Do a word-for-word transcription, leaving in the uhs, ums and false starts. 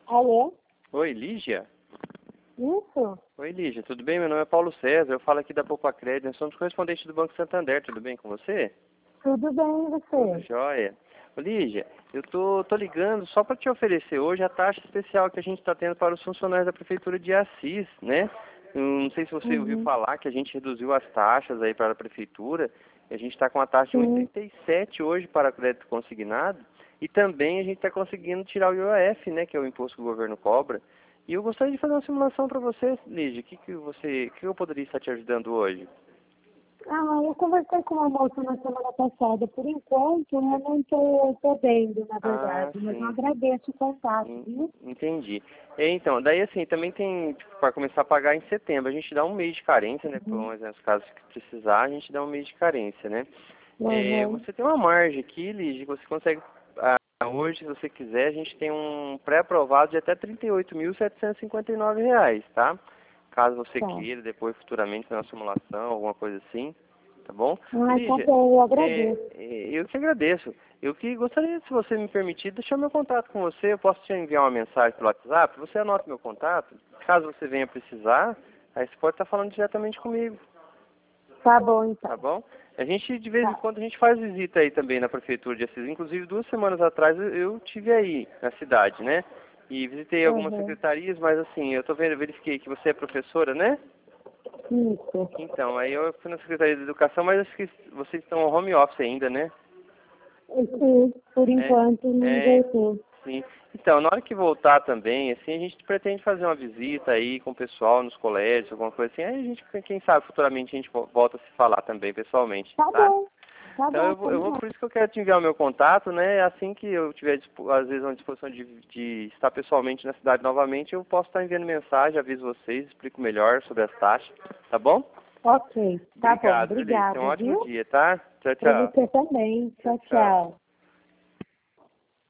Alô? Oi, Lígia? Isso? Oi, Lígia, tudo bem? Meu nome é Paulo César, eu falo aqui da Poupa Crédito, nós somos correspondentes do Banco Santander, tudo bem com você? Tudo bem, e Tudo você? jóia. Ô, Lígia, eu tô, tô ligando só para te oferecer hoje a taxa especial que a gente está tendo para os funcionários da Prefeitura de Assis, né? Eu não sei se você ouviu Uhum. falar que a gente reduziu as taxas aí para a Prefeitura, e a gente está com a taxa de um vírgula Sim. trinta e sete hoje para crédito consignado, e também a gente está conseguindo tirar o I O F, né, que é o imposto que o governo cobra. E eu gostaria de fazer uma simulação para você, Lígia. O que, que você, que eu poderia estar te ajudando hoje? Ah, eu conversei com uma moça na semana passada. Por enquanto, eu não estou podendo, na Ah, verdade, mas eu sim. agradeço o contato, En- viu? Entendi. É, então, daí assim, também tem, tipo, para começar a pagar em setembro, a gente dá um mês de carência, né? Uhum. Por exemplo, casos que precisar, a gente dá um mês de carência, né? É, Uhum. você tem uma margem aqui, Ligia, que você consegue, ah, hoje, se você quiser, a gente tem um pré-aprovado de até trinta e oito mil setecentos e cinquenta e nove reais, tá? Caso você Tá. queira, depois, futuramente, fazer uma simulação, alguma coisa assim, tá bom? Ah, tá Lígia, bom, eu é, agradeço. é, eu que agradeço. Eu que gostaria, se você me permitir, deixar meu contato com você. Eu posso te enviar uma mensagem pelo WhatsApp. Você anota meu contato. Caso você venha precisar, aí você pode estar falando diretamente comigo, Tá bom, tá então. bom? A gente, de vez em Tá. quando, a gente faz visita aí também na Prefeitura de Assis. Inclusive, duas semanas atrás eu, eu tive aí na cidade, né? E visitei algumas Uhum. secretarias, mas assim, eu tô vendo, eu verifiquei que você é professora, né? Isso. Então, aí eu fui na Secretaria de Educação, mas acho que vocês estão home office ainda, né? Sim, por É, enquanto não é, voltou. sim. Então, na hora que voltar também, assim, a gente pretende fazer uma visita aí com o pessoal nos colégios, alguma coisa assim. Aí a gente, quem sabe, futuramente a gente vo- volta a se falar também pessoalmente, Tá tá? bom. Tá Então bom, eu vou, eu vou, combinado. por isso que eu quero te enviar o meu contato, né? Assim que eu tiver, dispo- às vezes, uma disposição de, de estar pessoalmente na cidade novamente, eu posso estar enviando mensagem, aviso vocês, explico melhor sobre as taxas, tá bom? Ok, tá bom. Obrigado, Vinícius. Tenha um Obrigada, ótimo viu? dia, tá? Tchau, Para tchau. você também. Tchau, Tchau, tchau. tchau.